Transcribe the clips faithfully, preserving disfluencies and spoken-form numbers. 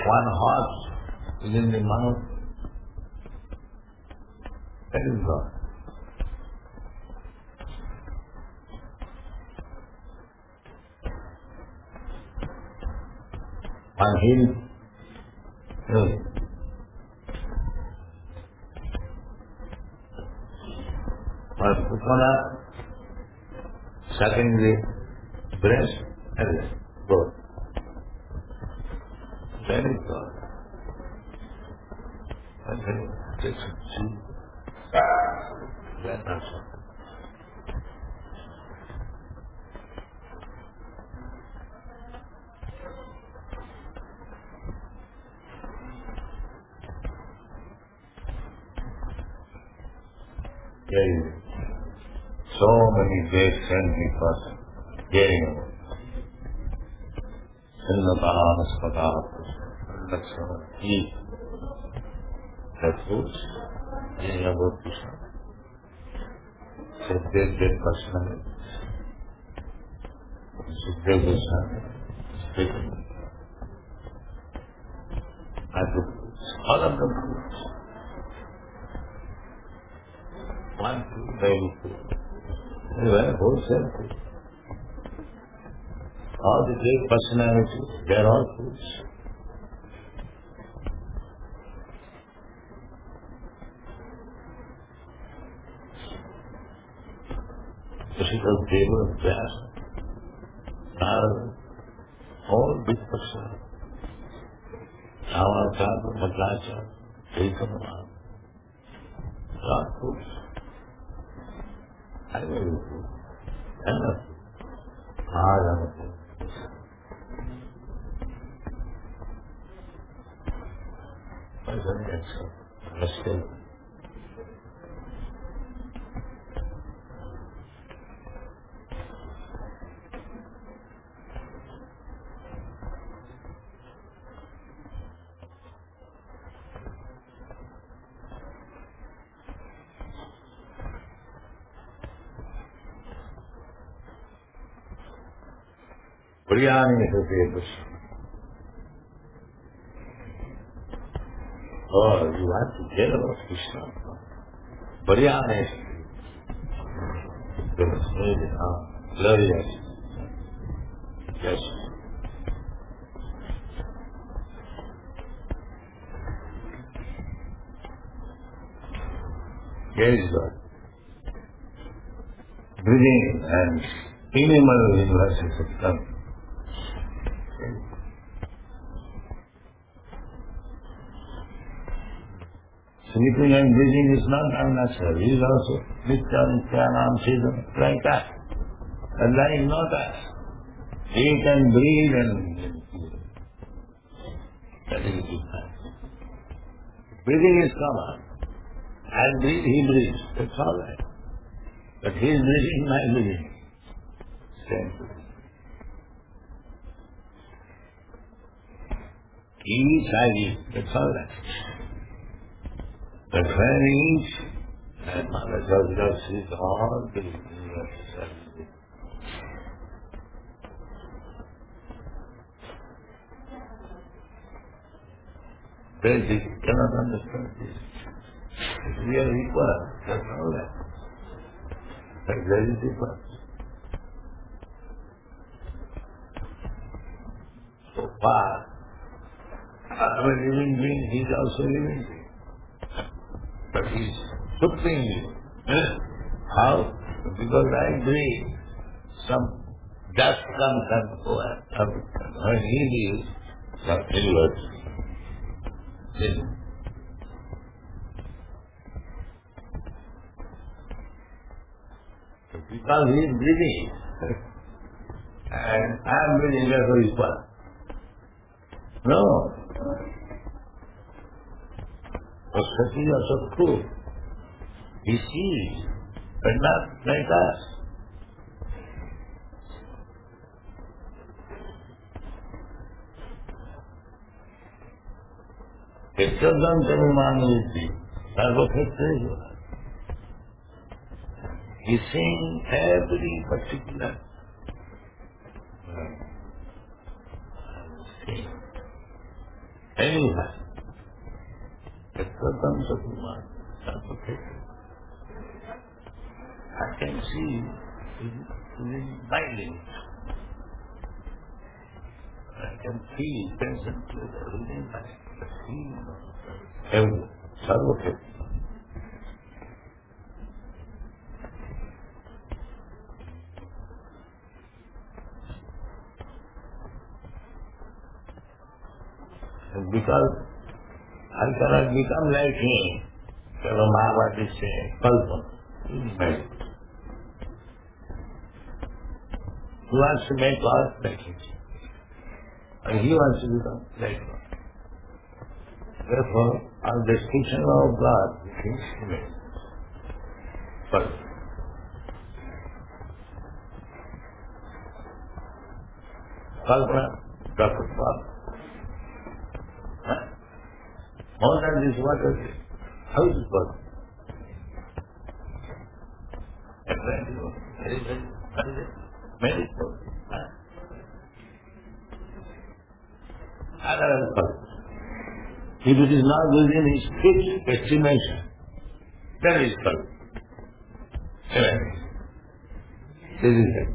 one horse within the mouth. That is God. One hill. No. One coconut sucking the breast and God. That is God. And then it takes a seed. That also. Hearing. So many great saintly persons hearing about Srimataha Naspataha Lakshmana eat the fruits, hearing about Krishna. Sukdev great personality. Sukdev Goswami speaking. And the fruits, all of the fruits. One food, very food. They were wholesale food. All the great personalities, they are all foods. Krishna, Deva, Vyasa, Narada, all big personalities. Ramanacharya, Madhvacharya, Chaitanya, all foods. I will do food. Enough food. Hard enough food. Why is that so? Mistake. Biryani is a famous. Oh, you have to tell about Krishna. Biryani is famous. Ah, glorious. Yes. Here is God. Breathing and minimal universes have come. Sleeping and breathing is not unnatural. It is also Nitya, Nityanam, Siddham, like that. And lying not that. He can breathe and that is different. Breathing is common. I breathe, he breathes. That's all right. But he is breathing, my breathing. Same thing. He eats, I eat. That's all right. The friend eats, and Mother Govinda sees all the universes. They cannot understand this. We are equal, that's all that. But there is difference. So far, I'm a living being, he is also a living being. But he is supremely. How? Because I breathe, some dust comes and goes out. When he leaves, some inwards. Because he is breathing, and I am breathing, therefore he is one. No. Sati is also true. He sees, but not like us. Ekadam Janimani Sarvakheteshvara. He is seeing every particular thing, Anywhere. Ekradam Sakumar. That's okay. I can see within my limits. I can feel tension within my feeling. Everything. Sarvakhet. And because I cannot become like him, so the Mahabharata is saying, Kalpan. He wants to make us like him. And he wants to become like God. Therefore, our description of God is instrument. But Kalpana, Doctor Paul. Huh? More than this, what is it? How is it possible? Very, very, very, very important. Huh? Other purpose. If it is not within his fixed estimation, then it is purpose. This is it.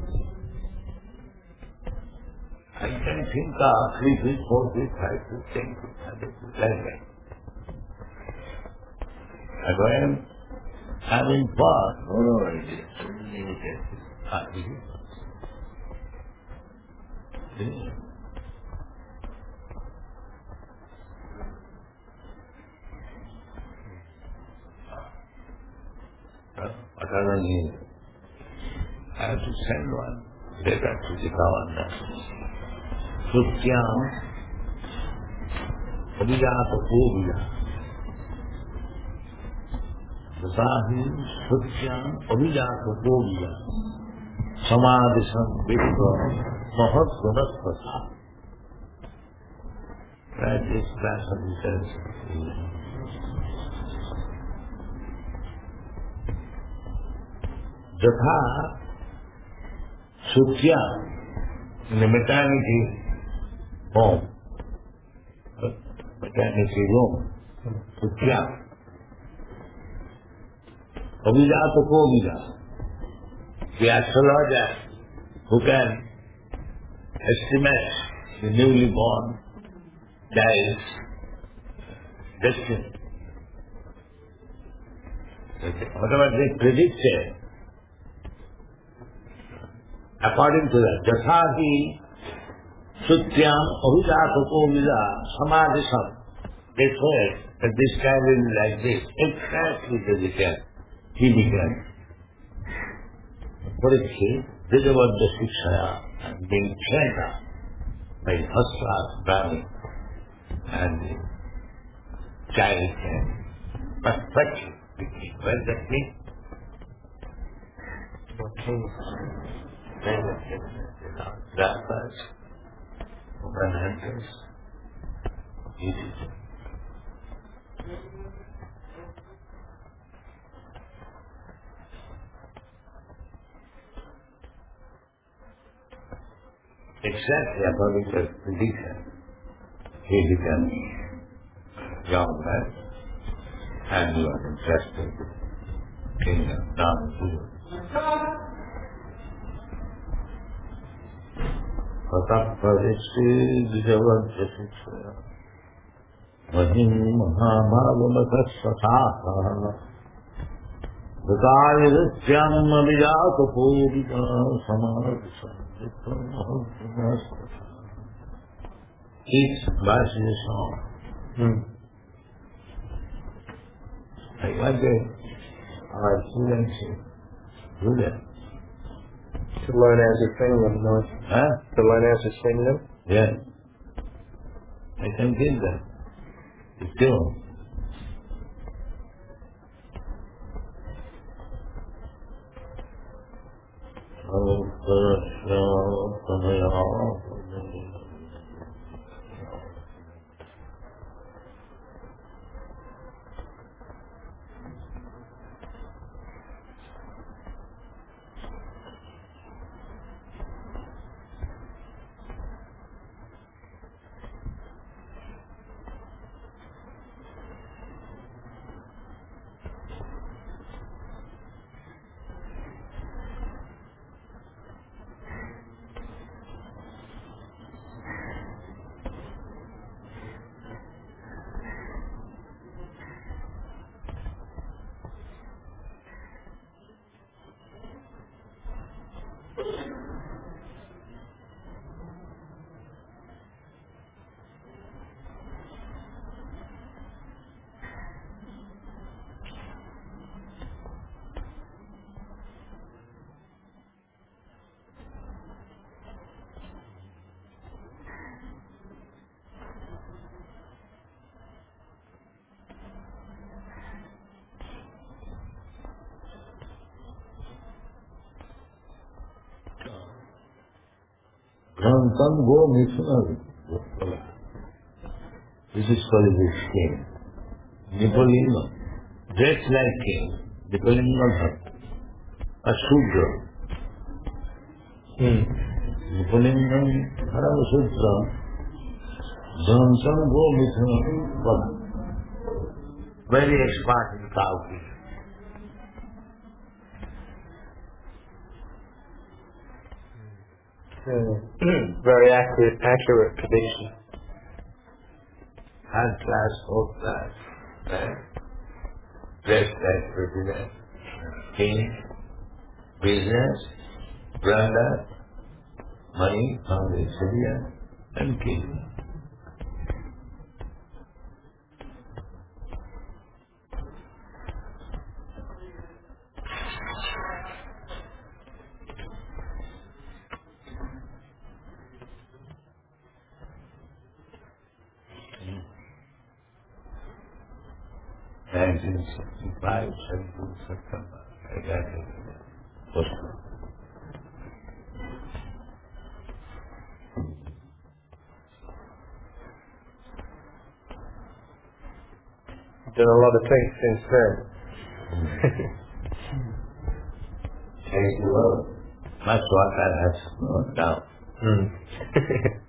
I can think of three feet, four feet, five feet, ten feet, hundred feet, like that. And when I'm in thought, no, no, it is limited. Ah, it is. It is. What are the needs? I have to send one letter to the governor. Sutyam Abhijata Kovila. Sasahi Sutyam Abhijata Kovila. Samadhisam Vishwa Mahat Gunasvasa. That is class of the sense. Jatha Sutya in the maternity home, maternity room, Sutya. Abhijata Kovila, the astrologer who can estimate the newly born child's destiny. Whatever they predicted, according to that, Jathati Sutyam Abhijata Kovila Samadhisam. They said that this child will be like this. Exactly as it can. He began. Parikshit, Vidavadya Shikshaya, and being trained up by first class Brahmin, and the child can perfectly begin. What does that mean? Rabbis, woman hunters, easy. Exactly according to prediction, he becomes young man, and you are interested in kingdom, not Pataparishi Vijavadya Shikshaya Mahim Mahabhavamata Satha Vidari Rityam Abhijata Kovila Samadhisam. Each verse is a song. Hmm. Like one day, our students do that. To learn as you sing them, no? Huh? To learn as you sing them? Yeah. I can give them. It's tune. Jantam go Mithuna. This is called his king. Nipolino. Dressed like king. Nipolino. A Sudra. Hmm. Nipolino. Hara Sudra. Jantam go Mithuna. Very expert in cow keeping. Hmm. Very accurate, accurate prediction. Third class, fourth class. Right? Dressed like president. King. Business. Brother. Money from the Syria. And king. nineteen sixty-five, seventeenth September. I got it. Postman. Done a lot of things since then. Thank you, Lord. Much what I have no doubt. Hmm.